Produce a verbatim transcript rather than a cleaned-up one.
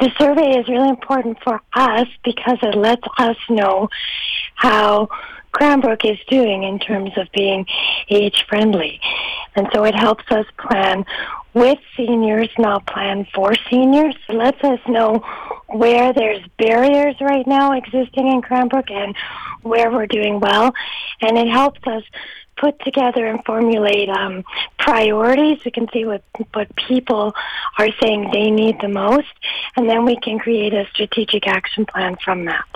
The survey is really important for us because it lets us know how Cranbrook is doing in terms of being age-friendly. And so it helps us plan with seniors, not plan for seniors. It lets us know where there's barriers right now existing in Cranbrook and where we're doing well. And it helps us put together and formulate um, priorities. We can see what, what people are saying they need the most, and then we can create a strategic action plan from that.